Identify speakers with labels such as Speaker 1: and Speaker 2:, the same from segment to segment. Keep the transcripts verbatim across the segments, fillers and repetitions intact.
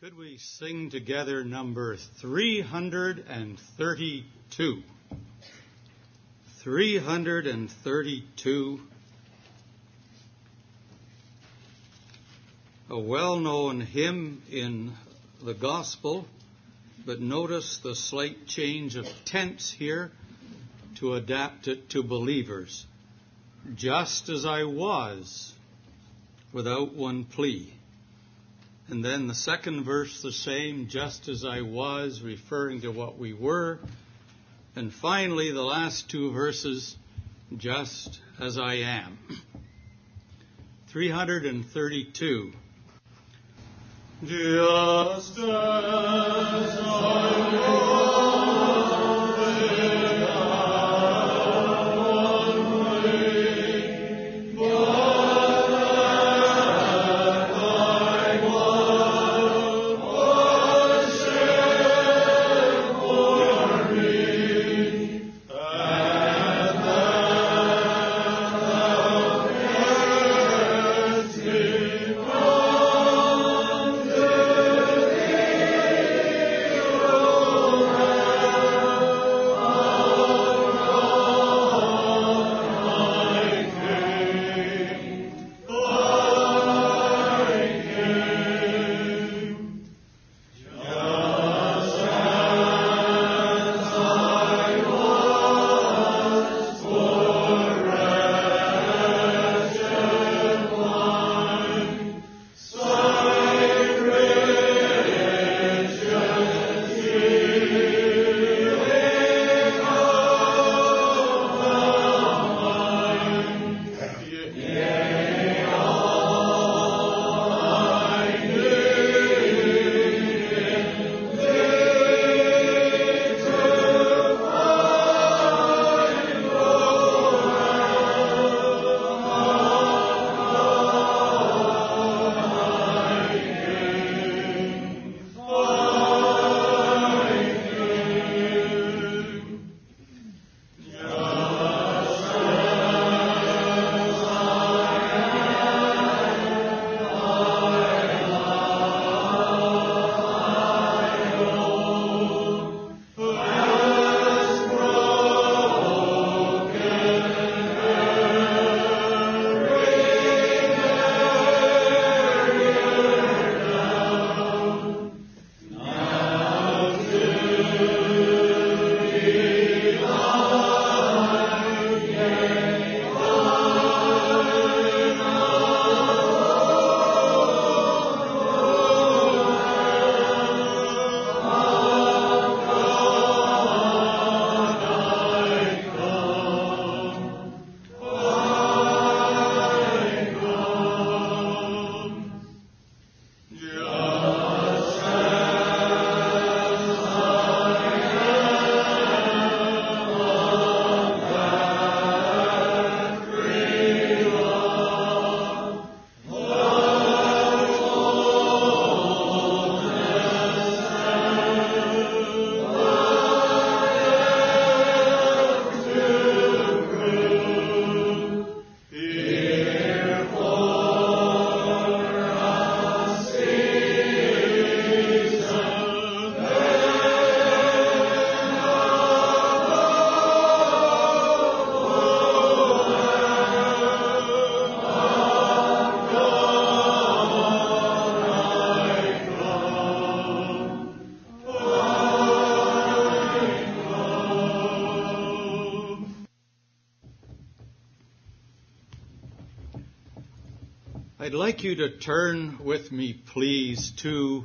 Speaker 1: Could we sing together number three hundred thirty-two? three hundred thirty-two. A well-known hymn in the gospel, but notice the slight change of tense here to adapt it to believers. Just as I was, without one plea. And then the second verse the same, just as I was, referring to what we were. And finally, the last two verses, just as I am. three hundred thirty-two. Just as I was. I'd like you to turn with me, please, to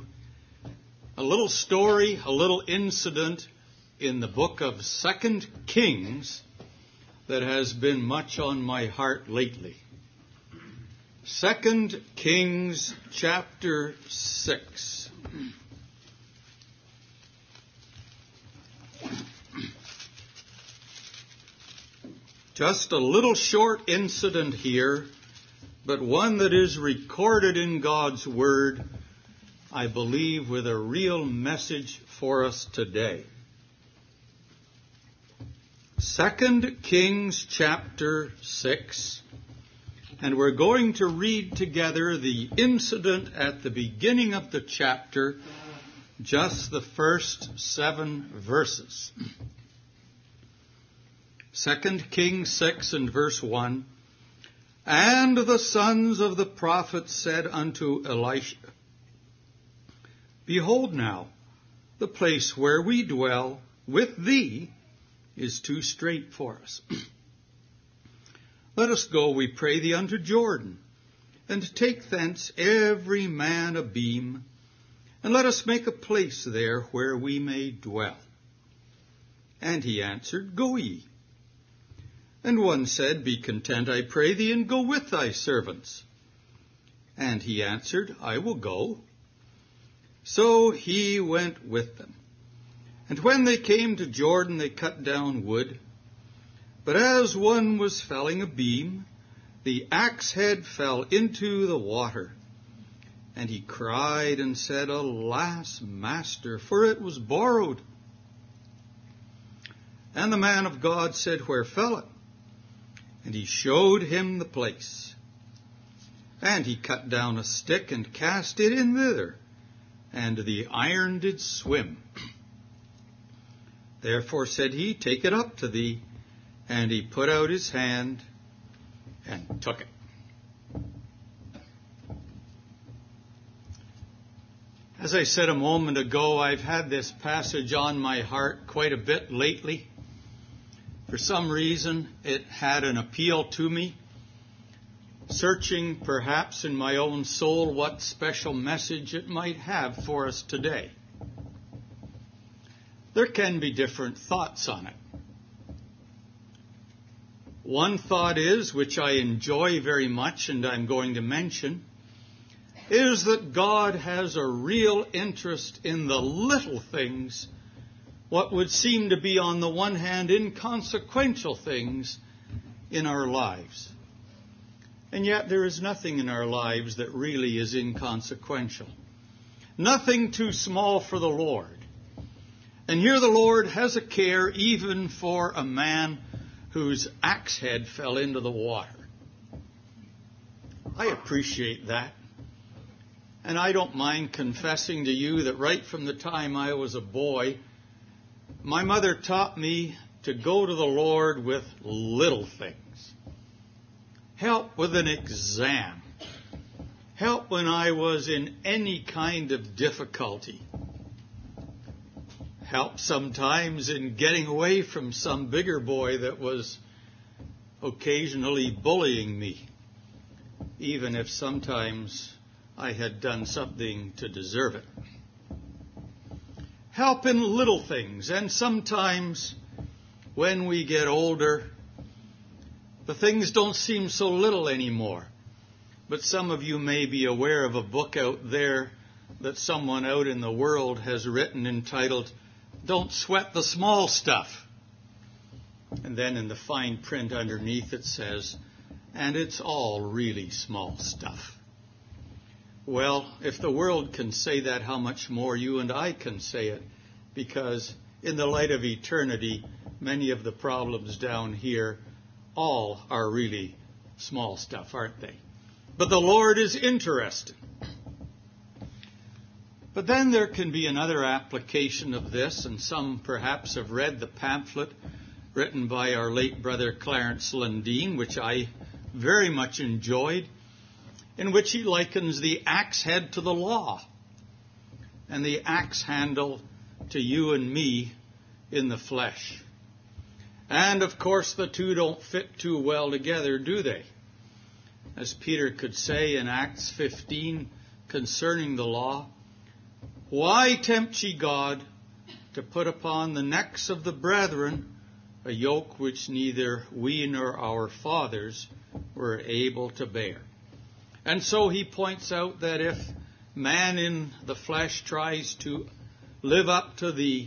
Speaker 1: a little story, a little incident in the book of Second Kings that has been much on my heart lately. Second Kings chapter six. Just a little short incident here, but one that is recorded in God's Word, I believe, with a real message for us today. Second Kings chapter six And we're going to read together the incident at the beginning of the chapter, just the first seven verses. Second Kings six and verse one. And the sons of the prophets said unto Elisha, Behold now, the place where we dwell with thee is too strait for us. Let us go, we pray thee, unto Jordan, and take thence every man a beam, and let us make a place there where we may dwell. And he answered, Go ye. And one said, Be content, I pray thee, and go with thy servants. And he answered, I will go. So he went with them. And when they came to Jordan, they cut down wood. But as one was felling a beam, the axe head fell into the water. And he cried and said, Alas, master, for it was borrowed. And the man of God said, Where fell it? And he showed him the place. And he cut down a stick and cast it in thither, and the iron did swim. Therefore said he, Take it up to thee. And he put out his hand and took it. As I said a moment ago, I've had this passage on my heart quite a bit lately. For some reason, it had an appeal to me, searching perhaps in my own soul what special message it might have for us today. There can be different thoughts on it. One thought is, which I enjoy very much and I'm going to mention, is that God has a real interest in the little things, what would seem to be on the one hand inconsequential things in our lives. And yet there is nothing in our lives that really is inconsequential. Nothing too small for the Lord. And here the Lord has a care even for a man whose axe head fell into the water. I appreciate that. And I don't mind confessing to you that right from the time I was a boy, my mother taught me to go to the Lord with little things. Help with an exam. Help when I was in any kind of difficulty. Help sometimes in getting away from some bigger boy that was occasionally bullying me, even if sometimes I had done something to deserve it. Help in little things, and sometimes when we get older, the things don't seem so little anymore. But some of you may be aware of a book out there that someone out in the world has written entitled, Don't Sweat the Small Stuff. And then in the fine print underneath it says, and it's all really small stuff. Well, if the world can say that, how much more you and I can say it, because in the light of eternity, many of the problems down here all are really small stuff, aren't they? But the Lord is interested. But then there can be another application of this, and some perhaps have read the pamphlet written by our late brother Clarence Lundeen, which I very much enjoyed, in which he likens the axe head to the law and the axe handle to you and me in the flesh. And of course the two don't fit too well together, do they? As Peter could say in Acts fifteen concerning the law, Why tempt ye God to put upon the necks of the brethren a yoke which neither we nor our fathers were able to bear? And so he points out that if man in the flesh tries to live up to the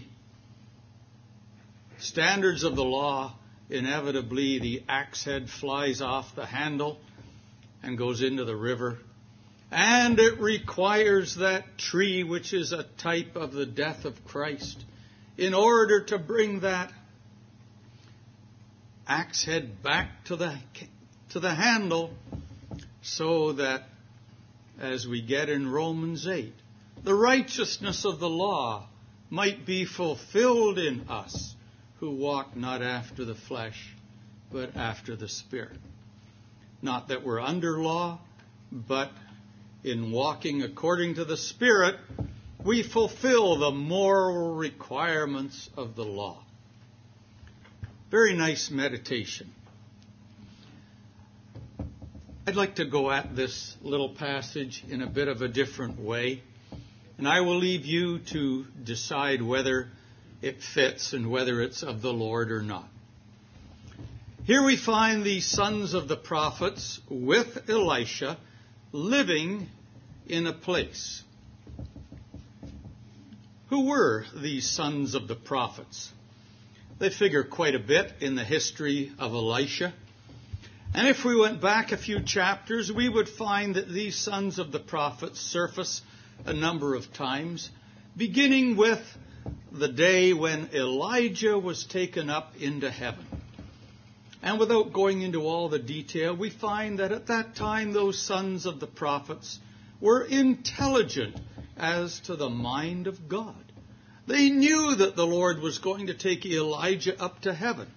Speaker 1: standards of the law, inevitably the axe head flies off the handle and goes into the river. And it requires that tree, which is a type of the death of Christ, in order to bring that axe head back to the to the handle, so that, as we get in Romans eight, the righteousness of the law might be fulfilled in us who walk not after the flesh, but after the Spirit. Not that we're under law, but in walking according to the Spirit, we fulfill the moral requirements of the law. Very nice meditation. I'd like to go at this little passage in a bit of a different way, and I will leave you to decide whether it fits and whether it's of the Lord or not. Here we find the sons of the prophets with Elisha living in a place. Who were these sons of the prophets? They figure quite a bit in the history of Elisha. And if we went back a few chapters, we would find that these sons of the prophets surface a number of times, beginning with the day when Elijah was taken up into heaven. And without going into all the detail, we find that at that time those sons of the prophets were intelligent as to the mind of God. They knew that the Lord was going to take Elijah up to heaven.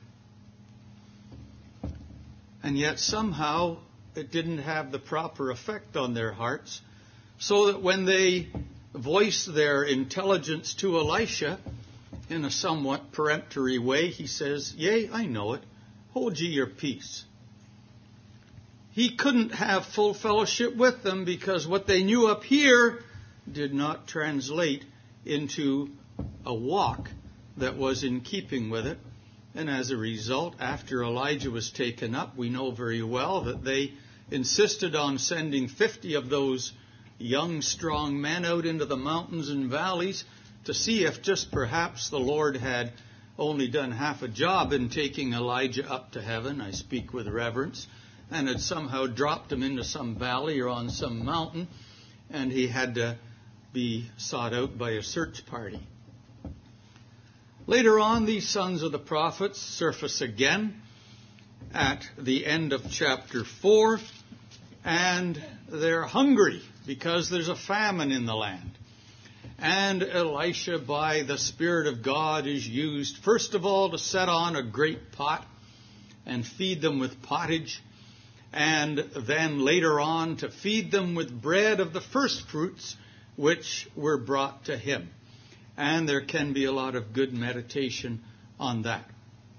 Speaker 1: And yet somehow it didn't have the proper effect on their hearts, so that when they voiced their intelligence to Elisha in a somewhat peremptory way, he says, "Yea, I know it. Hold ye your peace." He couldn't have full fellowship with them because what they knew up here did not translate into a walk that was in keeping with it. And as a result, after Elijah was taken up, we know very well that they insisted on sending fifty of those young, strong men out into the mountains and valleys to see if just perhaps the Lord had only done half a job in taking Elijah up to heaven, I speak with reverence, and had somehow dropped him into some valley or on some mountain, and he had to be sought out by a search party. Later on, these sons of the prophets surface again at the end of chapter four, and they're hungry because there's a famine in the land. And Elisha, by the Spirit of God, is used, first of all, to set on a great pot and feed them with pottage, and then later on to feed them with bread of the first fruits which were brought to him. And there can be a lot of good meditation on that.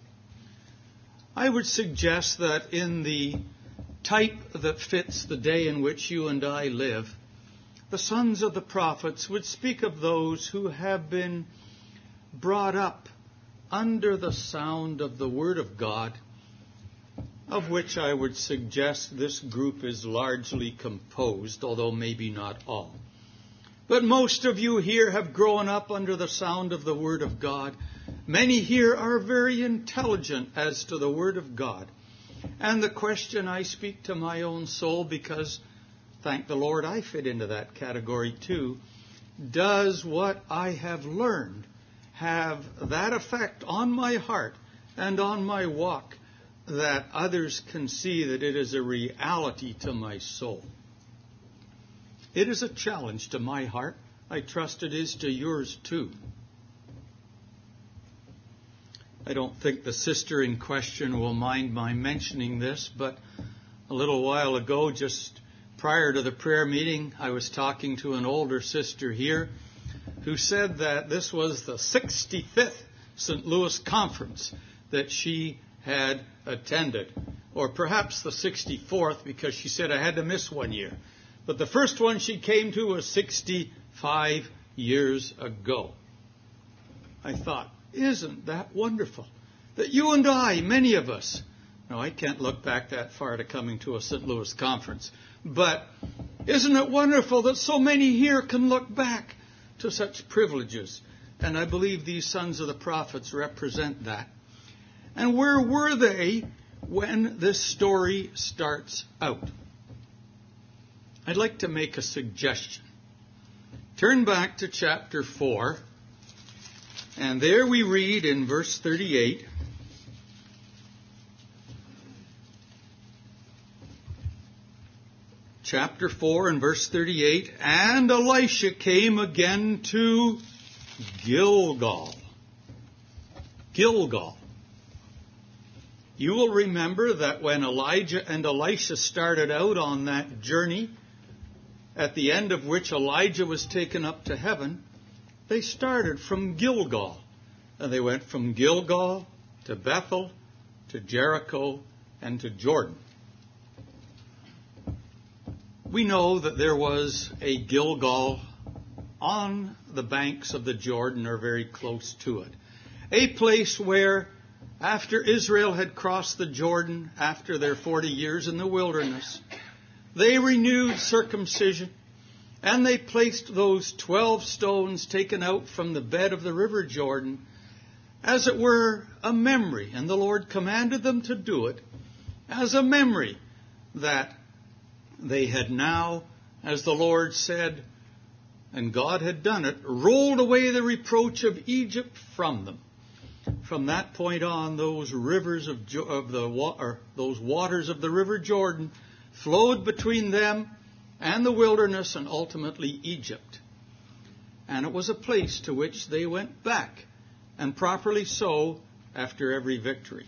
Speaker 1: I would suggest that in the type that fits the day in which you and I live, the sons of the prophets would speak of those who have been brought up under the sound of the Word of God, of which I would suggest this group is largely composed, although maybe not all. But most of you here have grown up under the sound of the Word of God. Many here are very intelligent as to the Word of God. And the question, I speak to my own soul because, thank the Lord, I fit into that category too. Does what I have learned have that effect on my heart and on my walk that others can see that it is a reality to my soul? It is a challenge to my heart. I trust it is to yours too. I don't think the sister in question will mind my mentioning this, but a little while ago, just prior to the prayer meeting, I was talking to an older sister here who said that this was the sixty-fifth Saint Louis conference that she had attended, or perhaps the sixty-fourth, because she said I had to miss one year. But the first one she came to was sixty-five years ago. I thought, isn't that wonderful? That you and I, many of us, now I can't look back that far to coming to a Saint Louis conference, but isn't it wonderful that so many here can look back to such privileges? And I believe these sons of the prophets represent that. And where were they when this story starts out? I'd like to make a suggestion. Turn back to chapter four, and there we read in verse thirty-eight, chapter four and verse thirty-eight, and Elisha came again to Gilgal. Gilgal. You will remember that when Elijah and Elisha started out on that journey, at the end of which Elijah was taken up to heaven, they started from Gilgal. And they went from Gilgal to Bethel, to Jericho, and to Jordan. We know that there was a Gilgal on the banks of the Jordan, or very close to it. A place where, after Israel had crossed the Jordan, after their forty years in the wilderness, they renewed circumcision, and they placed those twelve stones taken out from the bed of the river Jordan, as it were a memory. And the Lord commanded them to do it as a memory that they had now, as the Lord said, and God had done it, rolled away the reproach of Egypt from them. From that point on, those rivers of, of the or those waters of the river Jordan flowed between them and the wilderness, and ultimately Egypt. And it was a place to which they went back, and properly so, after every victory.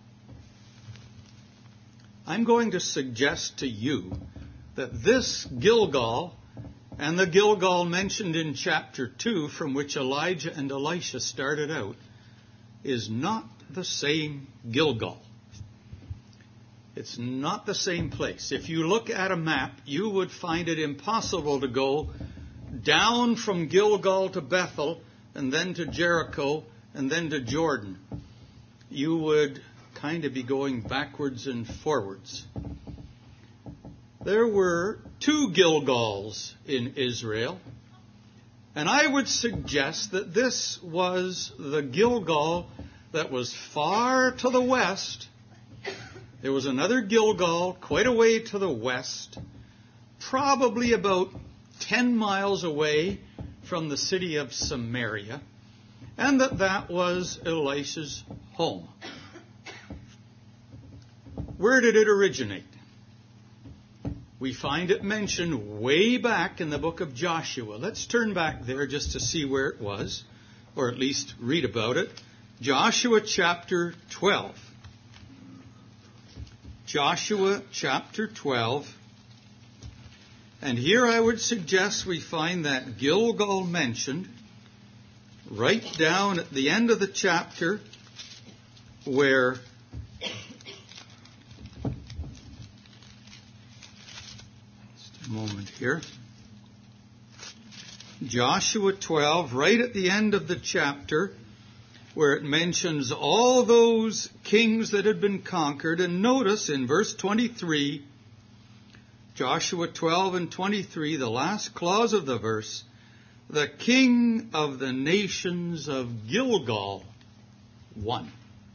Speaker 1: I'm going to suggest to you that this Gilgal, and the Gilgal mentioned in chapter two, from which Elijah and Elisha started out, is not the same Gilgal. It's not the same place. If you look at a map, you would find it impossible to go down from Gilgal to Bethel, and then to Jericho, and then to Jordan. You would kind of be going backwards and forwards. There were two Gilgals in Israel, and I would suggest that this was the Gilgal that was far to the west. There was another Gilgal quite a way to the west, probably about ten miles away from the city of Samaria, and that that was Elisha's home. Where did it originate? We find it mentioned way back in the book of Joshua. Let's turn back there just to see where it was, or at least read about it. Joshua chapter twelve. Joshua chapter twelve. And here I would suggest we find that Gilgal mentioned right down at the end of the chapter, where just a moment here. Joshua twelve, right at the end of the chapter, where it mentions all those kings that had been conquered. And notice in verse twenty-three, Joshua twelve and twenty-three, the last clause of the verse, the king of the nations of Gilgal won.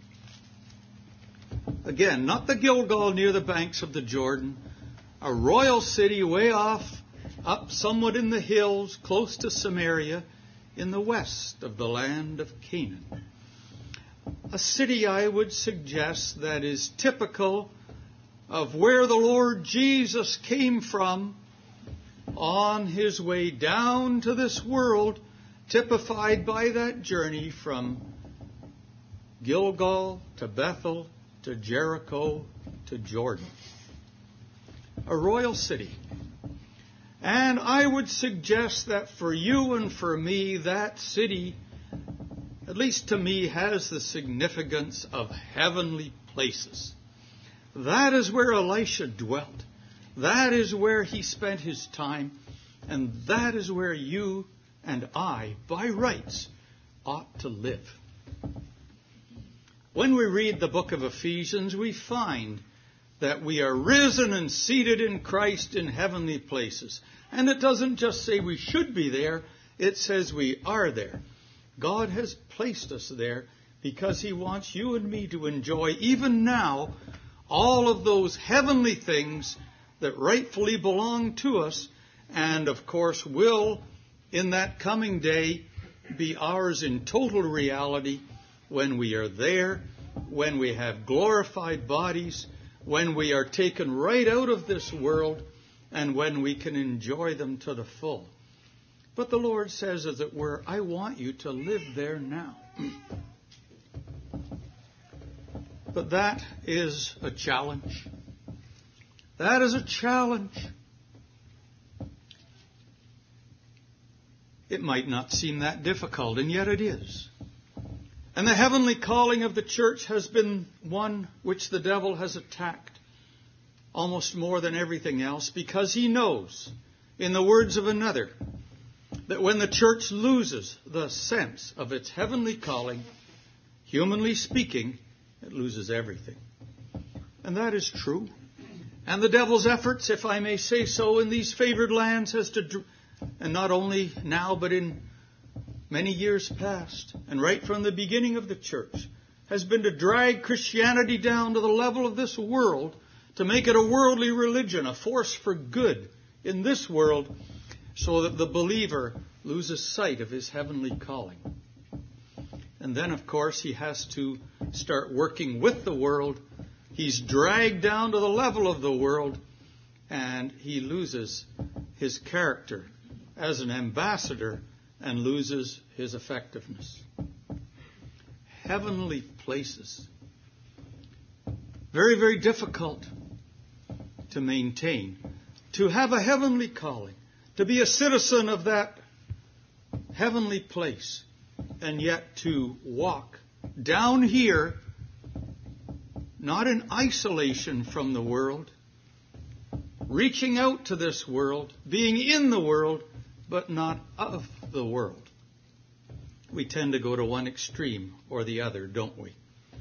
Speaker 1: Again, not the Gilgal near the banks of the Jordan, a royal city way off, up somewhat in the hills, close to Samaria, in the west of the land of Canaan. A city, I would suggest, that is typical of where the Lord Jesus came from on his way down to this world, typified by that journey from Gilgal to Bethel to Jericho to Jordan. A royal city. And I would suggest that for you and for me, that city, at least to me, has the significance of heavenly places. That is where Elisha dwelt. That is where he spent his time. And that is where you and I, by rights, ought to live. When we read the book of Ephesians, we find that we are risen and seated in Christ in heavenly places. And it doesn't just say we should be there, it says we are there. God has placed us there because he wants you and me to enjoy, even now, all of those heavenly things that rightfully belong to us, and of course will, in that coming day, be ours in total reality when we are there, when we have glorified bodies, when we are taken right out of this world and when we can enjoy them to the full. But the Lord says, as it were, I want you to live there now. But that is a challenge. That is a challenge. It might not seem that difficult, and yet it is. And the heavenly calling of the church has been one which the devil has attacked almost more than everything else, because he knows, in the words of another, that when the church loses the sense of its heavenly calling, humanly speaking, it loses everything. And that is true. And the devil's efforts, if I may say so, in these favored lands has to, and not only now, but in many years past, and right from the beginning of the church, has been to drag Christianity down to the level of this world, to make it a worldly religion, a force for good in this world, so that the believer loses sight of his heavenly calling. And then, of course, he has to start working with the world. He's dragged down to the level of the world, and he loses his character as an ambassador and loses his effectiveness. Heavenly places. Very, very difficult to maintain. To have a heavenly calling. To be a citizen of that heavenly place. And yet to walk down here, not in isolation from the world, reaching out to this world, being in the world, but not of the world. We tend to go to one extreme or the other, don't we?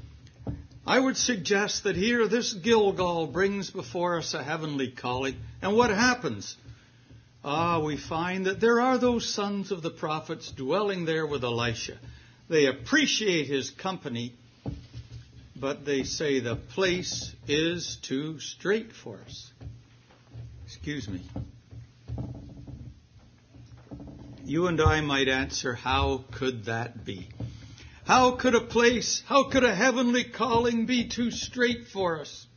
Speaker 1: I would suggest that here this Gilgal brings before us a heavenly calling. And what happens? Ah, we find that there are those sons of the prophets dwelling there with Elisha. They appreciate his company, but they say the place is too strait for us. Excuse me. You and I might answer, how could that be? How could a place, how could a heavenly calling be too strait for us?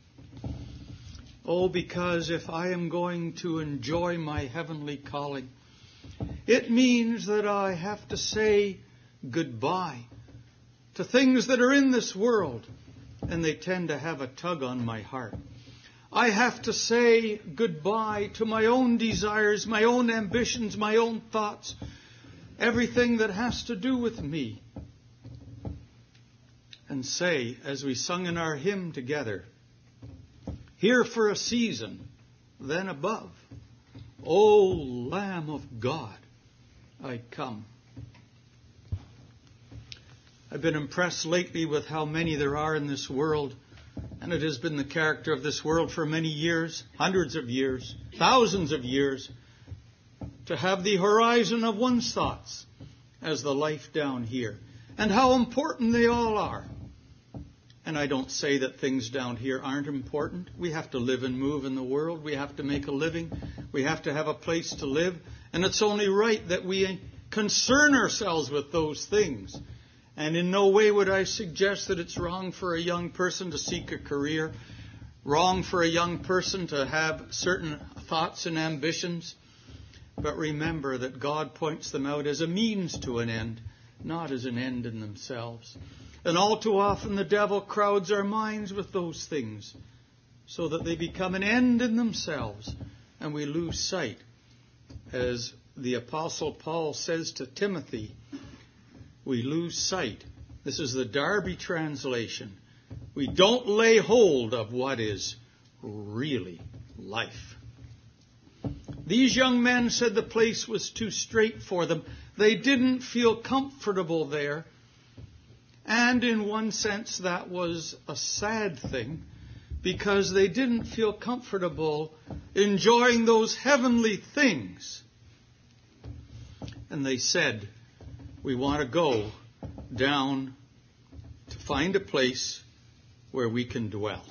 Speaker 1: Oh, because if I am going to enjoy my heavenly calling, it means that I have to say goodbye to things that are in this world, and they tend to have a tug on my heart. I have to say goodbye to my own desires, my own ambitions, my own thoughts, everything that has to do with me. And say, as we sung in our hymn together, here for a season, then above, O Lamb of God, I come. I've been impressed lately with how many there are in this world, and it has been the character of this world for many years, hundreds of years, thousands of years, to have the horizon of one's thoughts as the life down here, and how important they all are. And I don't say that things down here aren't important. We have to live and move in the world. We have to make a living. We have to have a place to live. And it's only right that we concern ourselves with those things. And in no way would I suggest that it's wrong for a young person to seek a career, wrong for a young person to have certain thoughts and ambitions. But remember that God points them out as a means to an end, not as an end in themselves. And all too often the devil crowds our minds with those things so that they become an end in themselves and we lose sight. As the Apostle Paul says to Timothy, we lose sight. This is the Darby translation. We don't lay hold of what is really life. These young men said the place was too strait for them. They didn't feel comfortable there. And in one sense, that was a sad thing, because they didn't feel comfortable enjoying those heavenly things. And they said, we want to go down to find a place where we can dwell.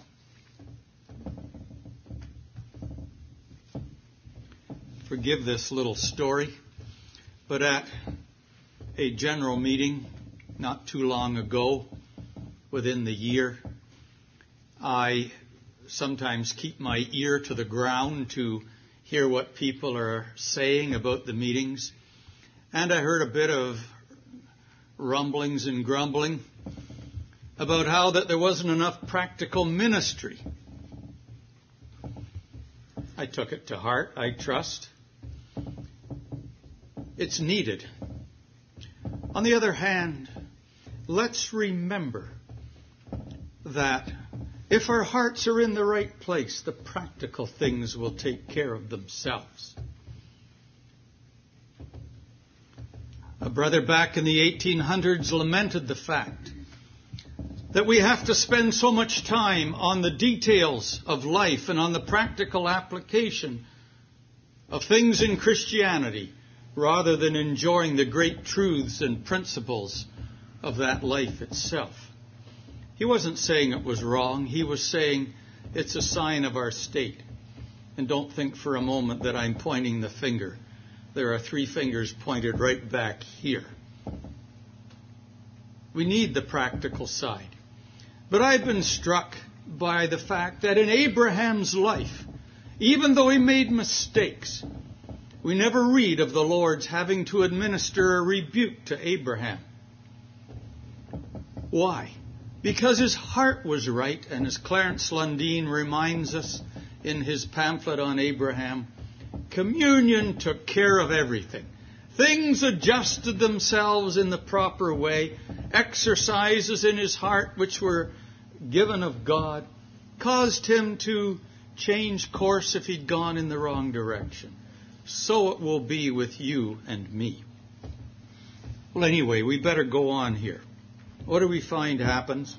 Speaker 1: Forgive this little story, but at a general meeting not too long ago, within the year, I sometimes keep my ear to the ground to hear what people are saying about the meetings. And I heard a bit of rumblings and grumbling about how that there wasn't enough practical ministry. I took it to heart, I trust. It's needed. On the other hand, let's remember that if our hearts are in the right place, the practical things will take care of themselves. A brother back in the eighteen hundreds lamented the fact that we have to spend so much time on the details of life and on the practical application of things in Christianity rather than enjoying the great truths and principles of that life itself. He wasn't saying it was wrong. He was saying it's a sign of our state. And don't think for a moment that I'm pointing the finger. There are three fingers pointed right back here. We need the practical side. But I've been struck by the fact that in Abraham's life, even though he made mistakes, we never read of the Lord's having to administer a rebuke to Abraham. Why? Because his heart was right, and as Clarence Lundeen reminds us in his pamphlet on Abraham, communion took care of everything. Things adjusted themselves in the proper way. Exercises in his heart, which were given of God, caused him to change course if he'd gone in the wrong direction. So it will be with you and me. Well, anyway, we better go on here. What do we find happens?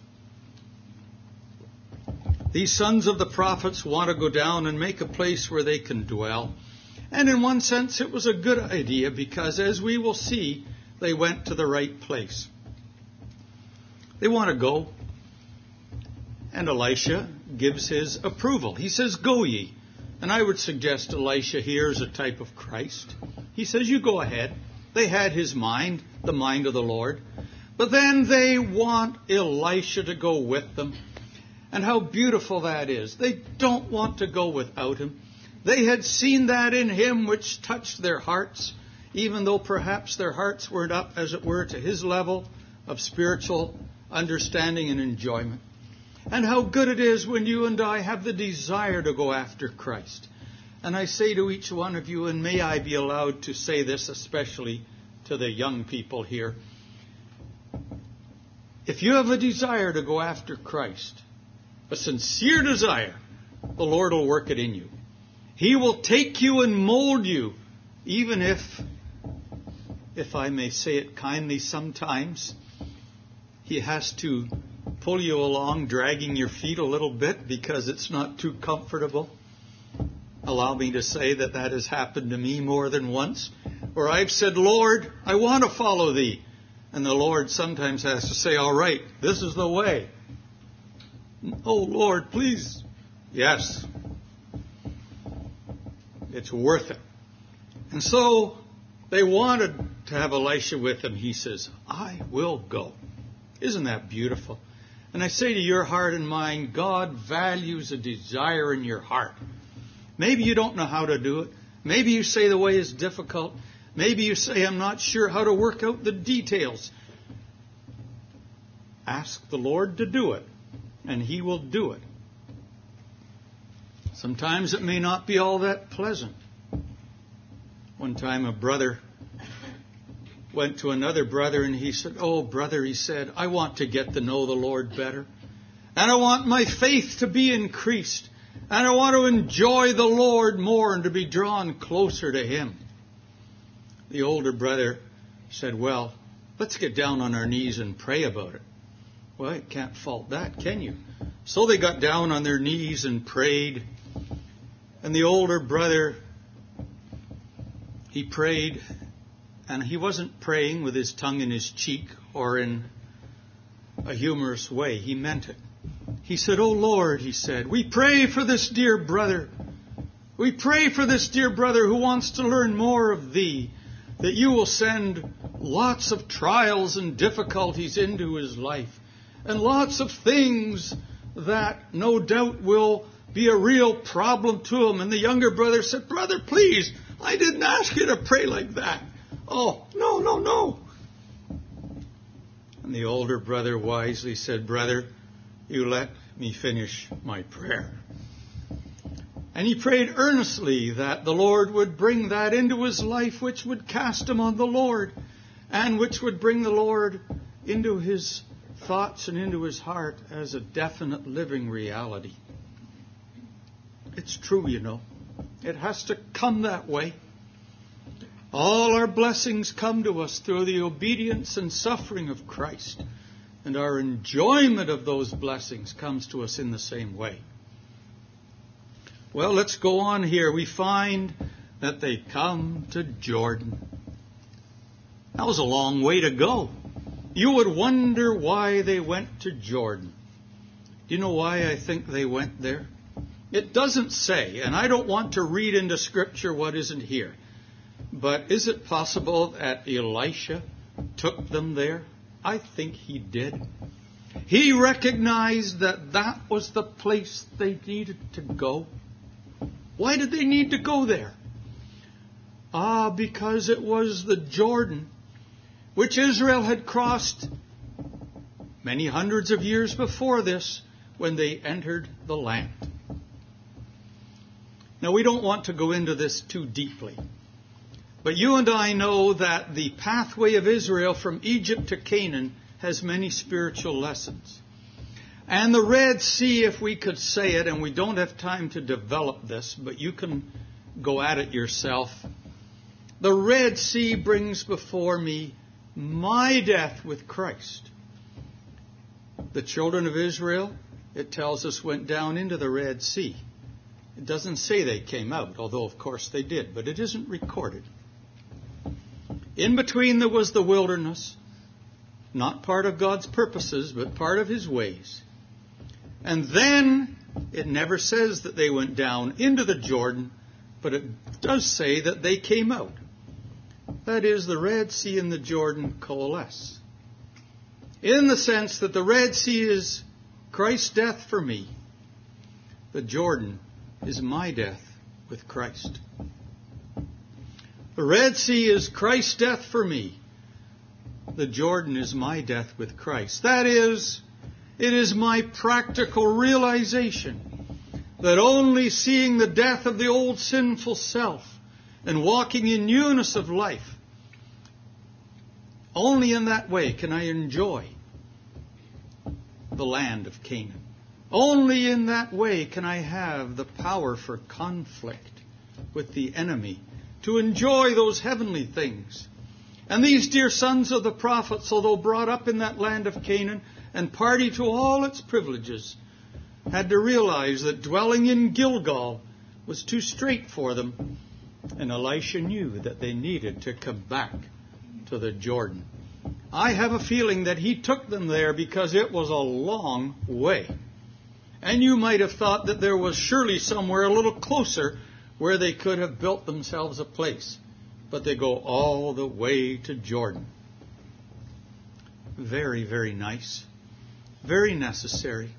Speaker 1: These sons of the prophets want to go down and make a place where they can dwell. And in one sense, it was a good idea because, as we will see, they went to the right place. They want to go. And Elisha gives his approval. He says, go ye. And I would suggest Elisha here is a type of Christ. He says, you go ahead. They had his mind, the mind of the Lord. But then they want Elisha to go with them. And how beautiful that is. They don't want to go without him. They had seen that in him which touched their hearts, even though perhaps their hearts weren't up, as it were, to his level of spiritual understanding and enjoyment. And how good it is when you and I have the desire to go after Christ. And I say to each one of you, and may I be allowed to say this especially to the young people here, if you have a desire to go after Christ, a sincere desire, the Lord will work it in you. He will take you and mold you, even if, if I may say it kindly sometimes, He has to pull you along, dragging your feet a little bit because it's not too comfortable. Allow me to say that that has happened to me more than once, where I've said, Lord, I want to follow Thee. And the Lord sometimes has to say, all right, this is the way. Oh, Lord, please. Yes. It's worth it. And so they wanted to have Elisha with them. He says, I will go. Isn't that beautiful? And I say to your heart and mind, God values a desire in your heart. Maybe you don't know how to do it. Maybe you say the way is difficult. Maybe you say, I'm not sure how to work out the details. Ask the Lord to do it, and He will do it. Sometimes it may not be all that pleasant. One time a brother went to another brother and he said, oh, brother, he said, I want to get to know the Lord better. And I want my faith to be increased. And I want to enjoy the Lord more and to be drawn closer to Him. The older brother said, well, let's get down on our knees and pray about it. Well, you can't fault that, can you? So they got down on their knees and prayed. And the older brother, he prayed, and he wasn't praying with his tongue in his cheek or in a humorous way. He meant it. He said, oh Lord, he said, we pray for this dear brother. We pray for this dear brother who wants to learn more of Thee, that You will send lots of trials and difficulties into his life, and lots of things that no doubt will be a real problem to him. And the younger brother said, "Brother, please, I didn't ask you to pray like that." "Oh, no, no, no." And the older brother wisely said, "Brother, you let me finish my prayer." And he prayed earnestly that the Lord would bring that into his life, which would cast him on the Lord, and which would bring the Lord into his thoughts and into his heart as a definite living reality. It's true, you know. It has to come that way. All our blessings come to us through the obedience and suffering of Christ. And our enjoyment of those blessings comes to us in the same way. Well, let's go on here. We find that they come to Jordan. That was a long way to go. You would wonder why they went to Jordan. Do you know why I think they went there? It doesn't say, and I don't want to read into Scripture what isn't here. But is it possible that Elisha took them there? I think he did. He recognized that that was the place they needed to go. Why did they need to go there? Ah, because it was the Jordan, which Israel had crossed many hundreds of years before this when they entered the land. Now, we don't want to go into this too deeply, but you and I know that the pathway of Israel from Egypt to Canaan has many spiritual lessons. And the Red Sea, if we could say it, and we don't have time to develop this, but you can go at it yourself. The Red Sea brings before me my death with Christ. The children of Israel, it tells us, went down into the Red Sea. It doesn't say they came out, although of course they did, but it isn't recorded. In between there was the wilderness, not part of God's purposes, but part of his ways. And then it never says that they went down into the Jordan, but it does say that they came out. That is, the Red Sea and the Jordan coalesce. In the sense that the Red Sea is Christ's death for me, the Jordan is my death with Christ. The Red Sea is Christ's death for me. The Jordan is my death with Christ. That is, it is my practical realization that only seeing the death of the old sinful self and walking in newness of life, only in that way can I enjoy the land of Canaan. Only in that way can I have the power for conflict with the enemy, to enjoy those heavenly things. And these dear sons of the prophets, although brought up in that land of Canaan and party to all its privileges, had to realize that dwelling in Gilgal was too straight for them. And Elisha knew that they needed to come back to the Jordan. I have a feeling that he took them there because it was a long way. And you might have thought that there was surely somewhere a little closer where they could have built themselves a place. But they go all the way to Jordan. Very, very nice. Very necessary.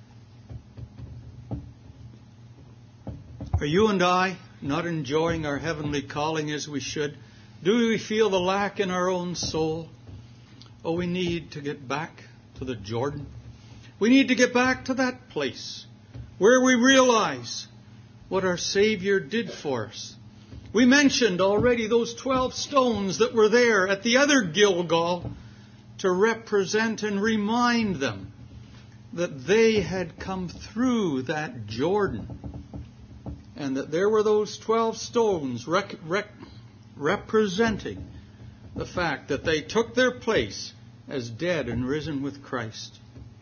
Speaker 1: Are you and I not enjoying our heavenly calling as we should? Do we feel the lack in our own soul? Oh, we need to get back to the Jordan. We need to get back to that place where we realize what our Savior did for us. We mentioned already those twelve stones that were there at the other Gilgal to represent and remind them that they had come through that Jordan, and that there were those twelve stones rec- rec- representing the fact that they took their place as dead and risen with Christ.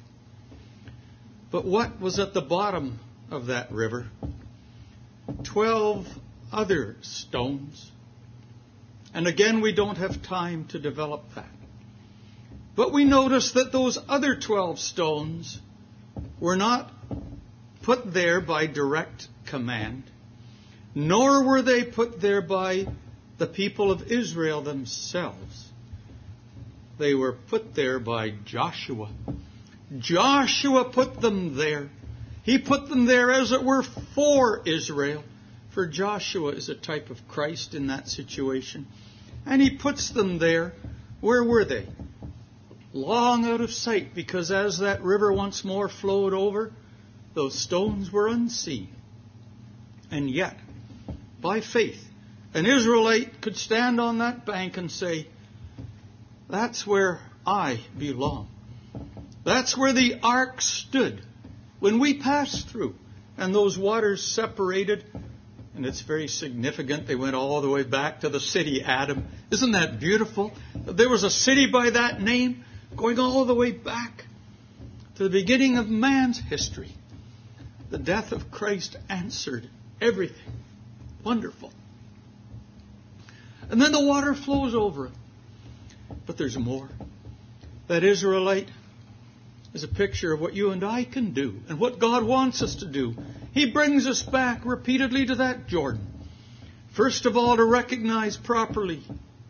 Speaker 1: But what was at the bottom of that river? Twelve other stones. And again, we don't have time to develop that. But we notice that those other twelve stones were not put there by direct command, nor were they put there by the people of Israel themselves. They were put there by Joshua. Joshua put them there. He put them there, as it were, for Israel. For Joshua is a type of Christ in that situation. And he puts them there. Where were they? Long out of sight, because as that river once more flowed over, those stones were unseen. And yet, by faith, an Israelite could stand on that bank and say, that's where I belong. That's where the ark stood when we passed through and those waters separated. And it's very significant. They went all the way back to the city, Adam. Isn't that beautiful? There was a city by that name going all the way back to the beginning of man's history. The death of Christ answered everything. Wonderful. And then the water flows over it. But there's more. That Israelite is a picture of what you and I can do and what God wants us to do. He brings us back repeatedly to that Jordan. First of all, to recognize properly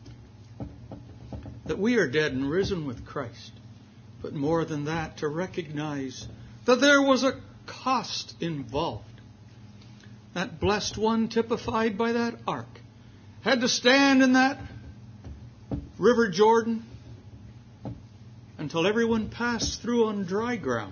Speaker 1: that we are dead and risen with Christ. But more than that, to recognize that there was a cost involved. That blessed one, typified by that ark, had to stand in that River Jordan until everyone passed through on dry ground.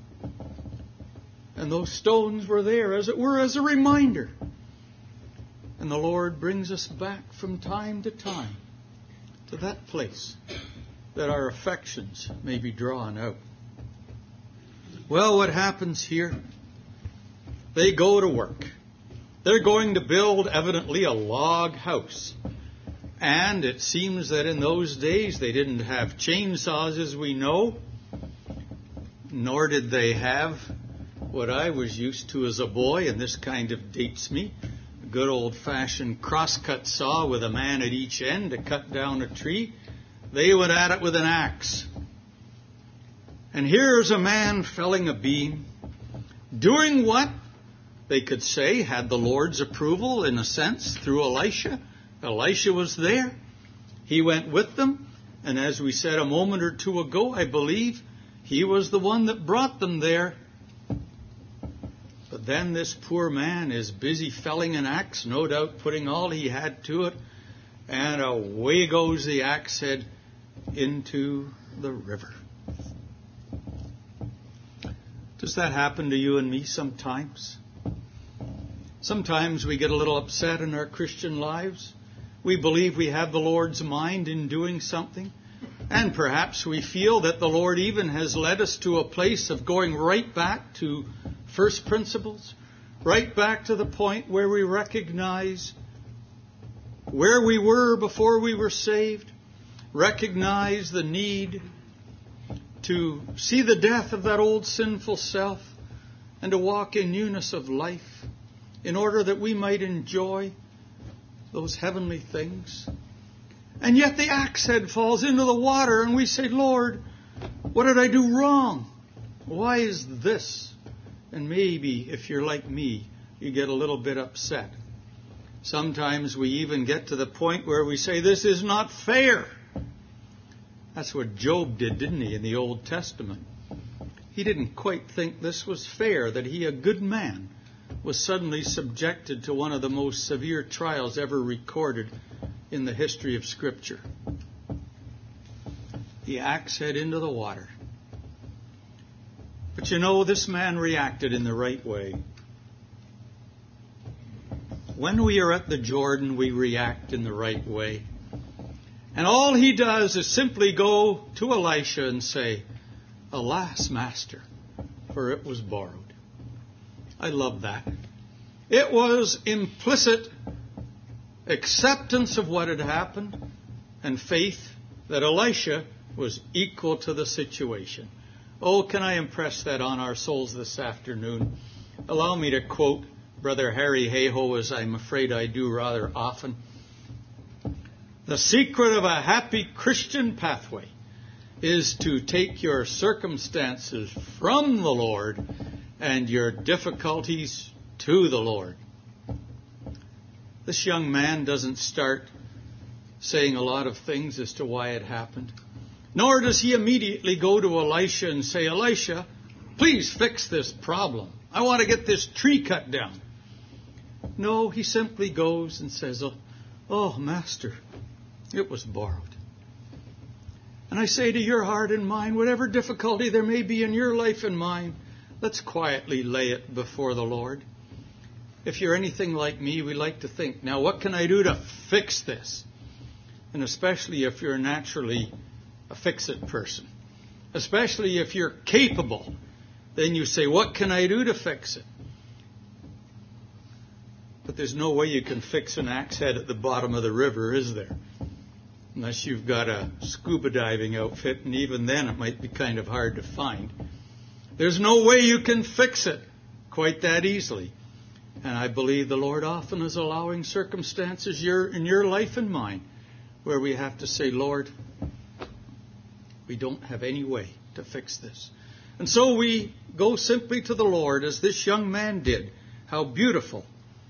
Speaker 1: And those stones were there, as it were, as a reminder. And the Lord brings us back from time to time to that place that our affections may be drawn out. Well, what happens here? They go to work. They're going to build, evidently, a log house. And it seems that in those days they didn't have chainsaws, as we know, nor did they have what I was used to as a boy, and this kind of dates me, a good old-fashioned crosscut saw with a man at each end to cut down a tree. They went at it with an axe. And here's a man felling a beam, doing what they could say had the Lord's approval, in a sense, through Elisha. Elisha was there. He went with them. And as we said a moment or two ago, I believe he was the one that brought them there. But then this poor man is busy felling an axe, no doubt putting all he had to it. And away goes the axe head into the river. Does that happen to you and me sometimes? Sometimes we get a little upset in our Christian lives. We believe we have the Lord's mind in doing something. And perhaps we feel that the Lord even has led us to a place of going right back to first principles, right back to the point where we recognize where we were before we were saved, recognize the need to see the death of that old sinful self and to walk in newness of life in order that we might enjoy those heavenly things. And yet the axe head falls into the water and we say, Lord, what did I do wrong? Why is this? And maybe if you're like me, you get a little bit upset. Sometimes we even get to the point where we say, this is not fair. That's what Job did, didn't he, in the Old Testament? He didn't quite think this was fair, that he, a good man, was suddenly subjected to one of the most severe trials ever recorded in the history of Scripture. The axe head into the water. But you know, this man reacted in the right way. When we are at the Jordan, we react in the right way. And all he does is simply go to Elisha and say, alas, master, for it was borrowed. I love that. It was implicit acceptance of what had happened and faith that Elisha was equal to the situation. Oh, can I impress that on our souls this afternoon? Allow me to quote Brother Harry Hayhoe, as I'm afraid I do rather often. The secret of a happy Christian pathway is to take your circumstances from the Lord and your difficulties to the Lord. This young man doesn't start saying a lot of things as to why it happened. Nor does he immediately go to Elisha and say, Elisha, please fix this problem. I want to get this tree cut down. No, he simply goes and says, oh, oh, Master, it was borrowed. And I say to your heart and mind, whatever difficulty there may be in your life and mine, let's quietly lay it before the Lord. If you're anything like me, we like to think, now what can I do to fix this? And especially if you're naturally a fix-it person. Especially if you're capable, then you say, what can I do to fix it? But there's no way you can fix an axe head at the bottom of the river, is there? Unless you've got a scuba diving outfit, and even then it might be kind of hard to find. There's no way you can fix it quite that easily. And I believe the Lord often is allowing circumstances in your life and mine where we have to say, Lord, we don't have any way to fix this. And so we go simply to the Lord as this young man did. How beautiful.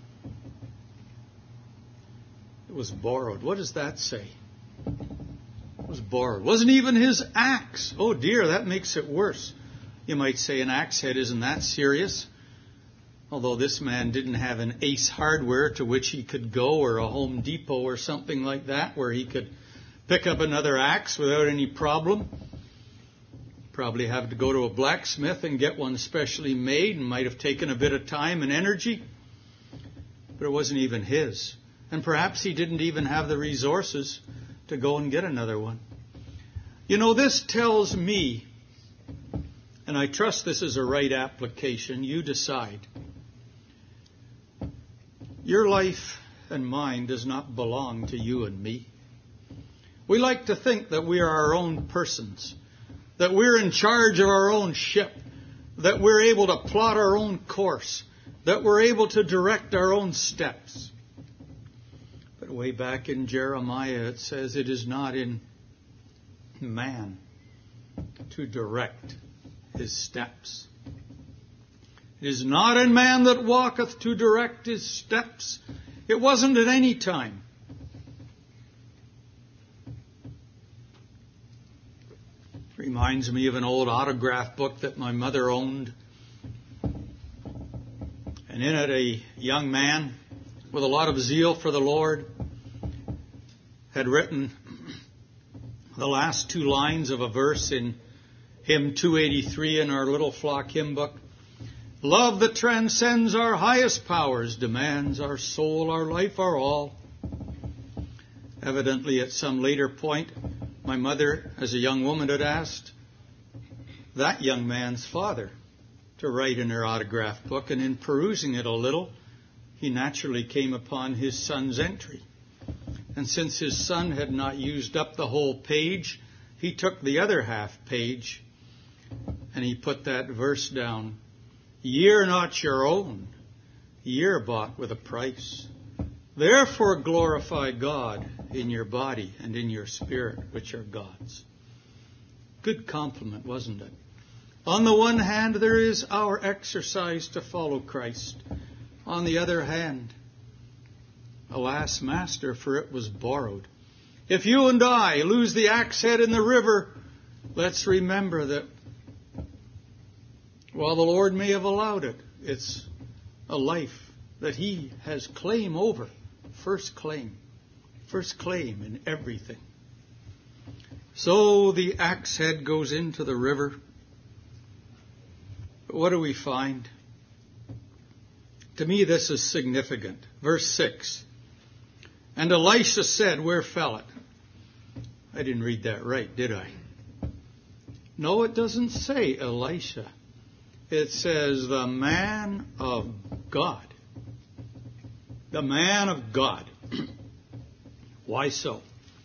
Speaker 1: It was borrowed. What does that say? It was borrowed. It wasn't even his axe. Oh dear, that makes it worse. You might say an axe head isn't that serious. Although this man didn't have an Ace Hardware to which he could go, or a Home Depot or something like that, where he could pick up another axe without any problem. Probably have to go to a blacksmith and get one specially made, and might have taken a bit of time and energy. But it wasn't even his. And perhaps he didn't even have the resources to go and get another one. You know, this tells me, and I trust this is a right application, you decide. Your life and mine does not belong to you and me. We like to think that we are our own persons, that we're in charge of our own ship, that we're able to plot our own course, that we're able to direct our own steps. But way back in Jeremiah it says it is not in man to direct his steps. It is not in man that walketh to direct his steps. It wasn't at any time. Reminds me of an old autograph book that my mother owned. And in it a young man with a lot of zeal for the Lord had written the last two lines of a verse in Hymn two eighty-three in our Little Flock hymn book. Love that transcends our highest powers demands our soul, our life, our all. Evidently, at some later point, my mother, as a young woman, had asked that young man's father to write in her autograph book, and in perusing it a little, he naturally came upon his son's entry. And since his son had not used up the whole page, he took the other half page and he put that verse down. Ye are not your own, ye are bought with a price. Therefore glorify God in your body and in your spirit, which are God's. Good compliment, wasn't it? On the one hand, there is our exercise to follow Christ. On the other hand, alas, Master, for it was borrowed. If you and I lose the axe head in the river, let's remember that while the Lord may have allowed it, it's a life that He has claim over. First claim. First claim in everything. So the axe head goes into the river. But what do we find? To me, this is significant. Verse six. And Elisha said, where fell it? I didn't read that right, did I? No, it doesn't say Elisha. It says the man of God. The man of God. Why so?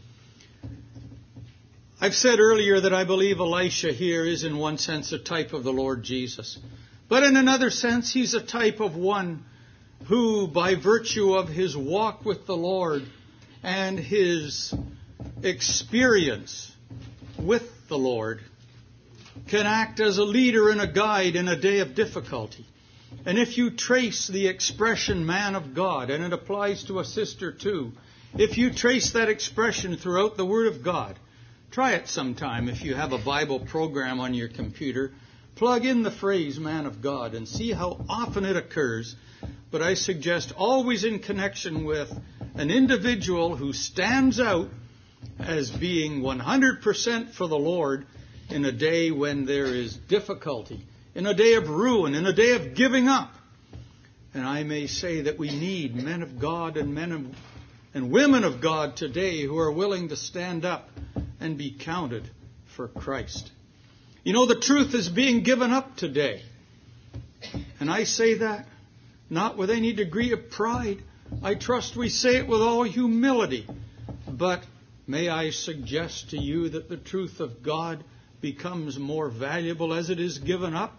Speaker 1: I've said earlier that I believe Elisha here is in one sense a type of the Lord Jesus. But in another sense, he's a type of one who, by virtue of his walk with the Lord and his experience with the Lord, can act as a leader and a guide in a day of difficulty. And if you trace the expression man of God, and it applies to a sister too, if you trace that expression throughout the Word of God, try it sometime if you have a Bible program on your computer. plug in the phrase man of God and see how often it occurs. But I suggest always in connection with an individual who stands out as being one hundred percent for the Lord in a day when there is difficulty, in a day of ruin, in a day of giving up. And I may say that we need men of God and men of, and women of God today who are willing to stand up and be counted for Christ. You know, the truth is being given up today. And I say that not with any degree of pride. I trust we say it with all humility. But may I suggest to you that the truth of God becomes more valuable as it is given up?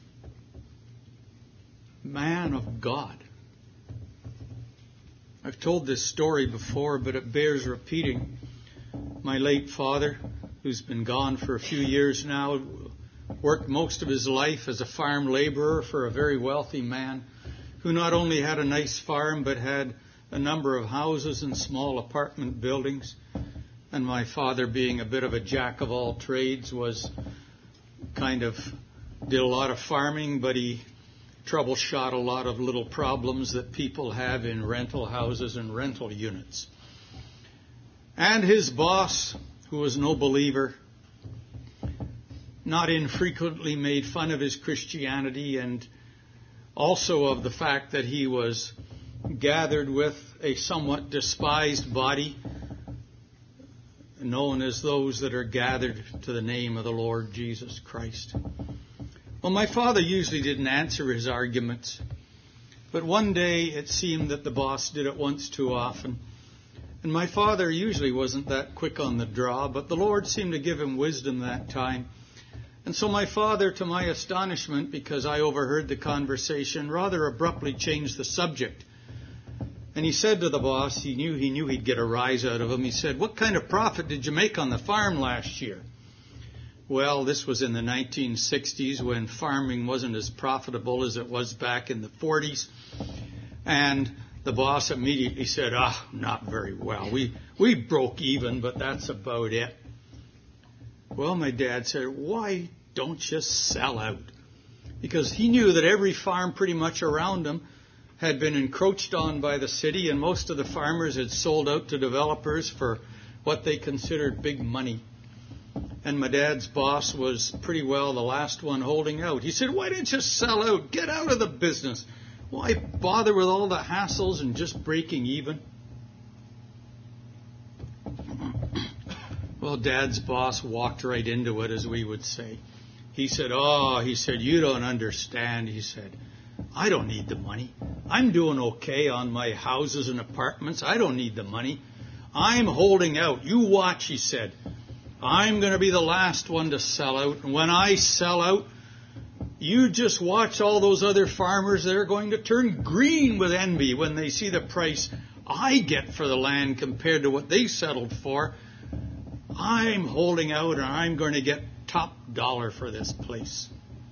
Speaker 1: Man of God. I've told this story before, but it bears repeating. My late father, who's been gone for a few years now, worked most of his life as a farm laborer for a very wealthy man who not only had a nice farm but had a number of houses and small apartment buildings. And my father, being a bit of a jack of all trades, was kind of did a lot of farming, but he troubleshot a lot of little problems that people have in rental houses and rental units. And his boss, who was no believer, not infrequently made fun of his Christianity and also of the fact that he was gathered with a somewhat despised body known as those that are gathered to the name of the Lord Jesus Christ. Well, my father usually didn't answer his arguments, but one day it seemed that the boss did it once too often. And my father usually wasn't that quick on the draw, but the Lord seemed to give him wisdom that time. And so my father, to my astonishment, because I overheard the conversation, rather abruptly changed the subject. And he said to the boss, he knew he knew he'd get a rise out of him, he said, "What kind of profit did you make on the farm last year?" Well, this was in the nineteen sixties when farming wasn't as profitable as it was back in the forties. And the boss immediately said, ah, not very well. We we broke even, but that's about it. Well, my dad said, why don't you sell out? Because he knew that every farm pretty much around him had been encroached on by the city, and most of the farmers had sold out to developers for what they considered big money. And my dad's boss was pretty well the last one holding out. He said, why don't you sell out? Get out of the business. Why bother with all the hassles and just breaking even? Well, Dad's boss walked right into it, as we would say. He said, oh, he said, you don't understand. He said, I don't need the money. I'm doing okay on my houses and apartments. I don't need the money. I'm holding out. You watch, he said. I'm going to be the last one to sell out. And when I sell out, you just watch all those other farmers. They're going to turn green with envy when they see the price I get for the land compared to what they settled for. I'm holding out and I'm going to get top dollar for this place.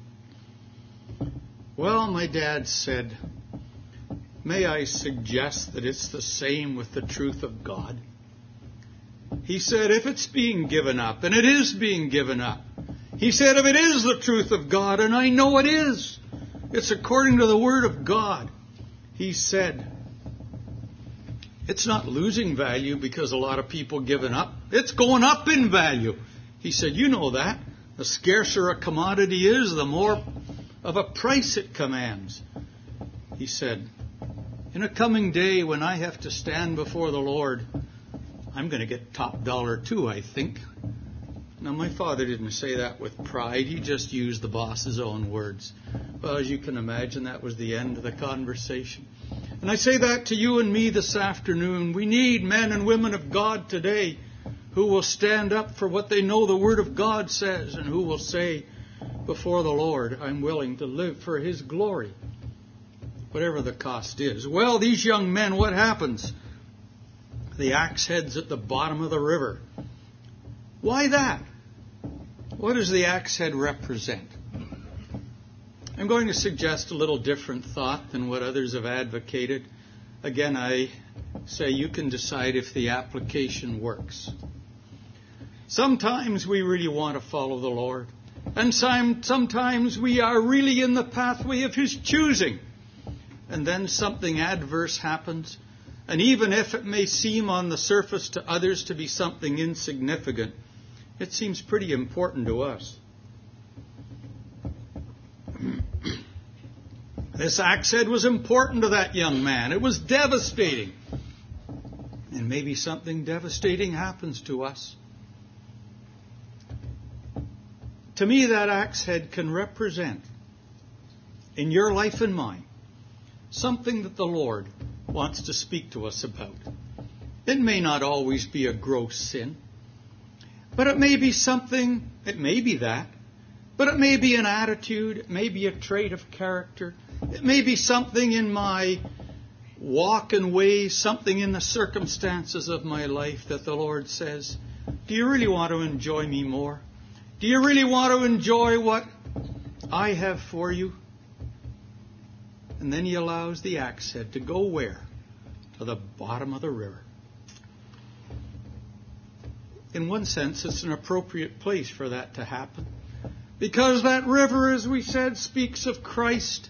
Speaker 1: Well, my dad said, may I suggest that it's the same with the truth of God? He said, if it's being given up, and it is being given up. He said, if it is the truth of God, and I know it is, it's according to the Word of God. He said, it's not losing value because a lot of people given up. It's going up in value. He said, you know that. The scarcer a commodity is, the more of a price it commands. He said, in a coming day when I have to stand before the Lord, I'm going to get top dollar too, I think. Now, my father didn't say that with pride. He just used the boss's own words. Well, as you can imagine, that was the end of the conversation. And I say that to you and me this afternoon. We need men and women of God today who will stand up for what they know the Word of God says and who will say before the Lord, I'm willing to live for His glory, whatever the cost is. Well, these young men, what happens? The axe head's at the bottom of the river. Why that? What does the axe head represent? I'm going to suggest a little different thought than what others have advocated. Again, I say you can decide if the application works. Sometimes we really want to follow the Lord. And sometimes we are really in the pathway of His choosing. And then something adverse happens. And even if it may seem on the surface to others to be something insignificant, it seems pretty important to us. This axe head was important to that young man. It was devastating. And maybe something devastating happens to us. To me, that axe head can represent, in your life and mine, something that the Lord wants to speak to us about. It may not always be a gross sin, but it may be something, it may be that, but it may be an attitude, it may be a trait of character, it may be something in my walk and way, something in the circumstances of my life that the Lord says, do you really want to enjoy me more? Do you really want to enjoy what I have for you? And then He allows the axe head to go where? To the bottom of the river. In one sense, it's an appropriate place for that to happen. Because that river, as we said, speaks of Christ.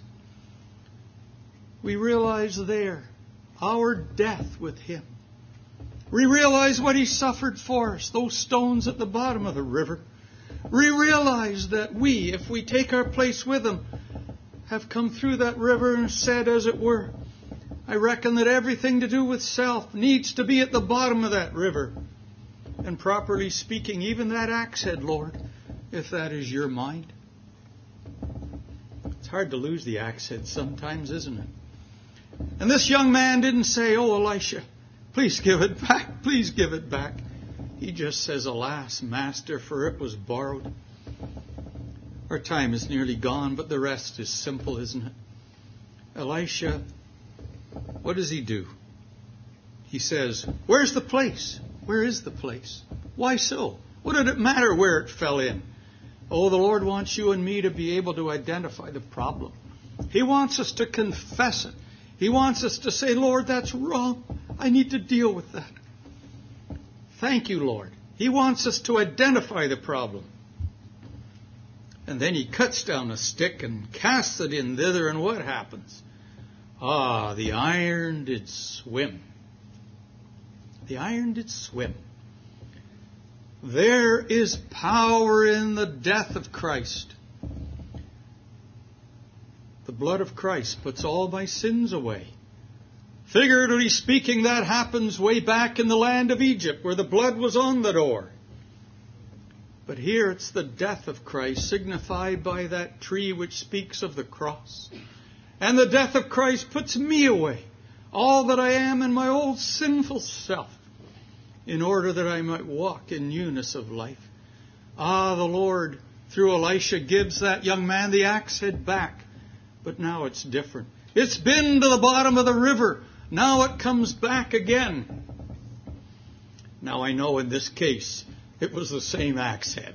Speaker 1: We realize there our death with Him. We realize what He suffered for us, those stones at the bottom of the river. We realize that we, if we take our place with Him, have come through that river and said, as it were, I reckon that everything to do with self needs to be at the bottom of that river. And properly speaking, even that axe head, Lord, if that is your mind. It's hard to lose the axe head sometimes, isn't it? And this young man didn't say, oh, Elisha, please give it back, please give it back. He just says, alas, Master, for it was borrowed. Our time is nearly gone, but the rest is simple, isn't it? Elisha, what does he do? He says, where's the place? Where is the place? Why so? What did it matter where it fell in? Oh, the Lord wants you and me to be able to identify the problem. He wants us to confess it. He wants us to say, Lord, that's wrong. I need to deal with that. Thank you, Lord. He wants us to identify the problem. And then He cuts down a stick and casts it in thither, and what happens? Ah, the iron did swim. The iron did swim. There is power in the death of Christ. The blood of Christ puts all my sins away. Figuratively speaking, that happens way back in the land of Egypt, where the blood was on the door. But here it's the death of Christ, signified by that tree which speaks of the cross. And the death of Christ puts me away, all that I am in my old sinful self, in order that I might walk in newness of life. Ah, the Lord, through Elisha, gives that young man the axe head back. But now it's different. It's been to the bottom of the river. Now it comes back again. Now I know in this case, it was the same axe head.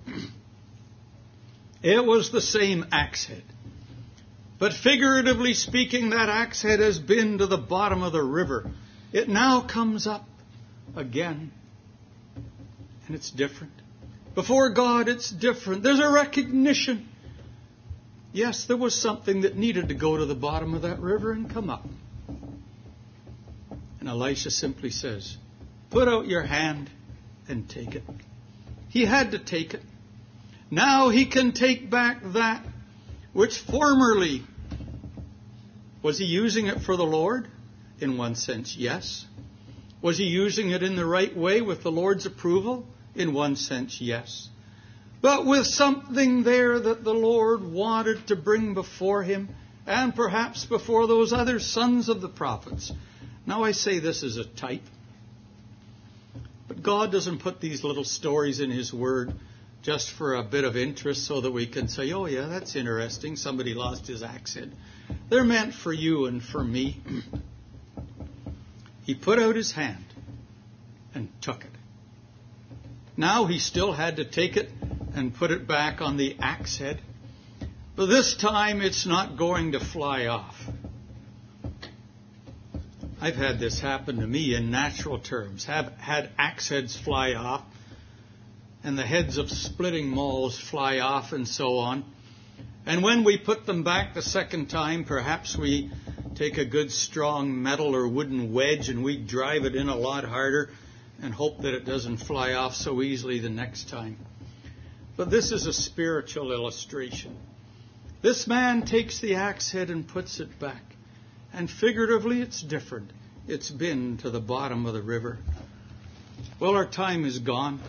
Speaker 1: It was the same axe head. But figuratively speaking, that axe head has been to the bottom of the river. It now comes up again. And it's different. Before God, it's different. There's a recognition. Yes, there was something that needed to go to the bottom of that river and come up. And Elisha simply says, put out your hand and take it. He had to take it. Now he can take back that which formerly, was he using it for the Lord? In one sense, yes. Was he using it in the right way with the Lord's approval? In one sense, yes. But with something there that the Lord wanted to bring before him, and perhaps before those other sons of the prophets. Now I say this as a type. But God doesn't put these little stories in His Word just for a bit of interest so that we can say, oh yeah, that's interesting. Somebody lost his axe head. They're meant for you and for me. He put out his hand and took it. Now he still had to take it and put it back on the axe head. But this time it's not going to fly off. I've had this happen to me in natural terms. Have had axe heads fly off. and the heads of splitting malls fly off and so on. And when we put them back the second time, perhaps we take a good strong metal or wooden wedge and we drive it in a lot harder and hope that it doesn't fly off so easily the next time. But this is a spiritual illustration. This man takes the axe head and puts it back. And figuratively, it's different. It's been to the bottom of the river. Well, our time is gone.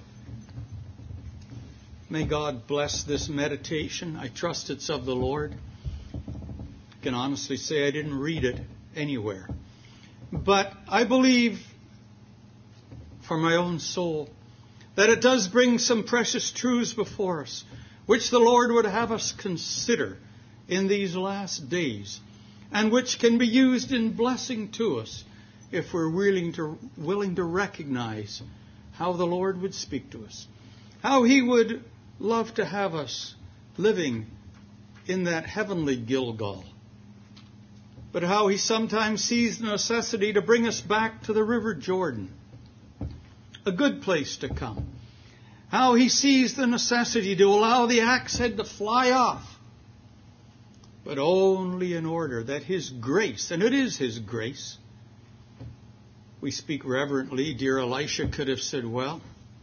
Speaker 1: May God bless this meditation. I trust it's of the Lord. I can honestly say I didn't read it anywhere. But I believe, for my own soul, that it does bring some precious truths before us, which the Lord would have us consider in these last days, and which can be used in blessing to us if we're willing to, willing to recognize how the Lord would speak to us, how He would love to have us living in that heavenly Gilgal, but how He sometimes sees the necessity to bring us back to the River Jordan, a good place to come. How He sees the necessity to allow the axe head to fly off, but only in order that His grace, and it is His grace. We speak reverently. Dear Elisha could have said, well,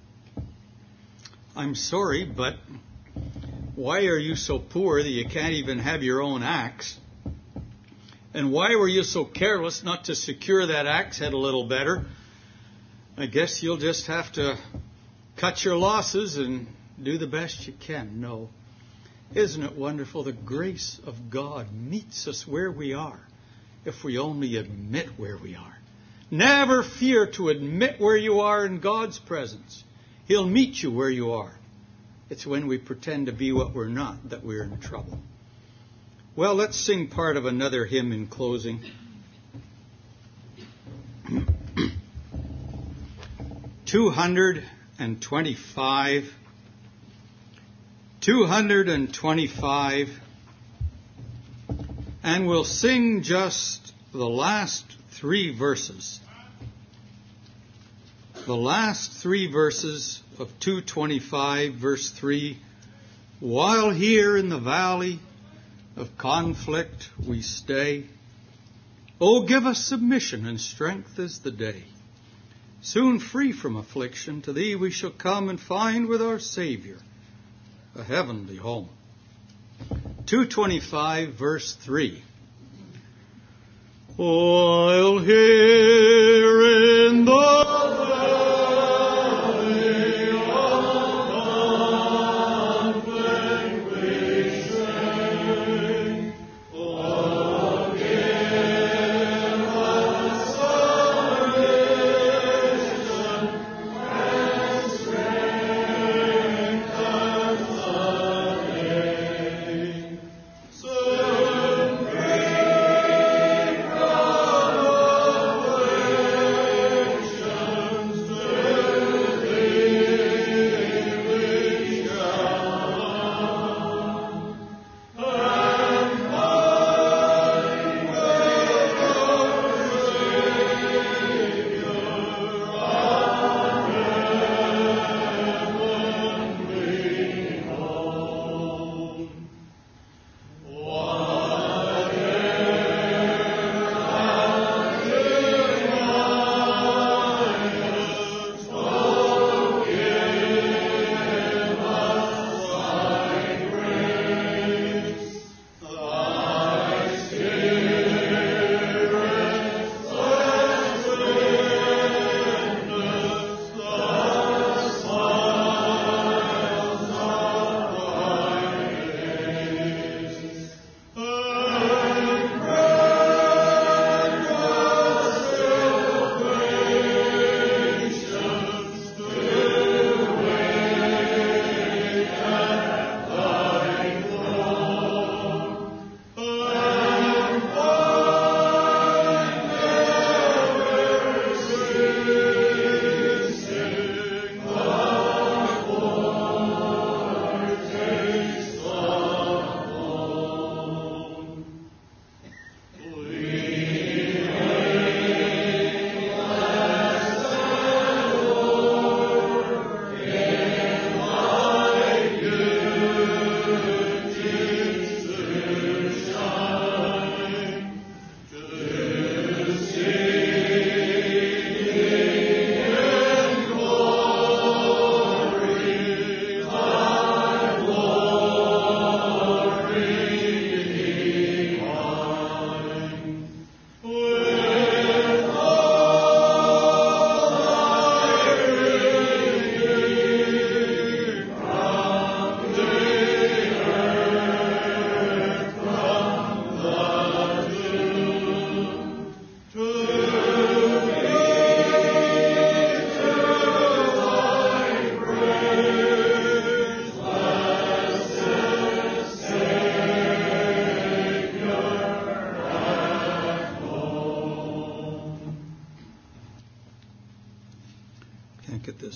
Speaker 1: I'm sorry, but why are you so poor that you can't even have your own axe? And why were you so careless not to secure that axe head a little better? I guess you'll just have to cut your losses and do the best you can. No. Isn't it wonderful? The grace of God meets us where we are if we only admit where we are. Never fear to admit where you are in God's presence. He'll meet you where you are. It's when we pretend to be what we're not that we're in trouble. Well, let's sing part of another hymn in closing. two hundred twenty-five. two hundred twenty-five. And we'll sing just the last three verses. The last three verses of two twenty-five, verse three. While here in the valley of conflict we stay, oh, give us submission and strength as the day. Soon free from affliction, to Thee we shall come and find with our Savior a heavenly home. two twenty-five, verse three. While here in the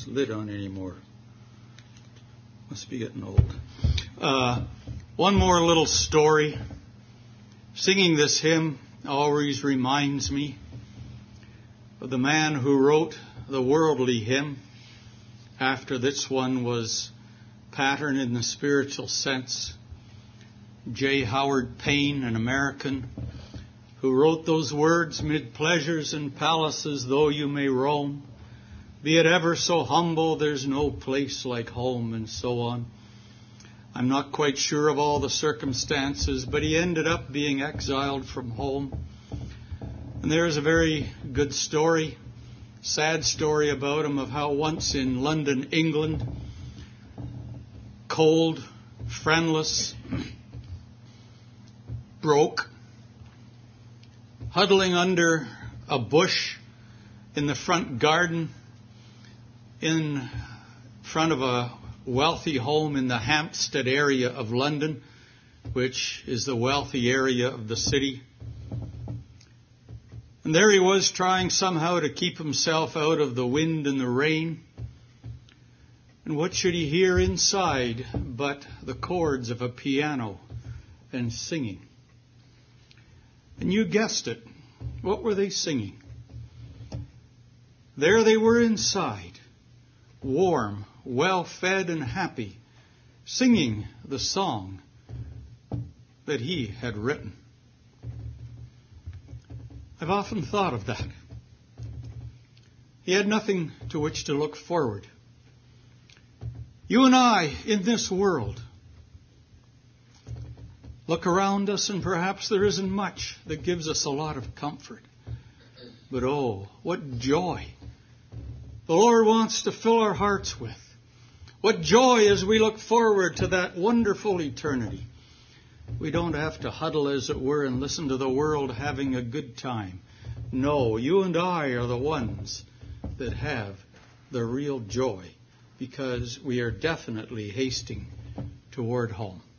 Speaker 1: this lid on anymore. Must be getting old. Uh, one more little story. Singing this hymn always reminds me of the man who wrote the worldly hymn after this one was patterned in the spiritual sense. J. Howard Payne, an American, who wrote those words, "Mid pleasures and palaces though you may roam, be it ever so humble, there's no place like home," and so on. I'm not quite sure of all the circumstances, but he ended up being exiled from home. And there's a very good story, sad story about him, of how once in London, England, cold, friendless, broke, huddling under a bush in the front garden in front of a wealthy home in the Hampstead area of London, which is the wealthy area of the city. And there he was, trying somehow to keep himself out of the wind and the rain. And what should he hear inside but the chords of a piano and singing? And you guessed it. What were they singing? There they were inside, warm, well-fed and happy, singing the song that he had written. I've often thought of that. He had nothing to which to look forward. You and I, in this world, look around us and perhaps there isn't much that gives us a lot of comfort. But oh, what joy the Lord wants to fill our hearts with. What joy as we look forward to that wonderful eternity. We don't have to huddle, as it were, and listen to the world having a good time. No, you and I are the ones that have the real joy, because we are definitely hasting toward home.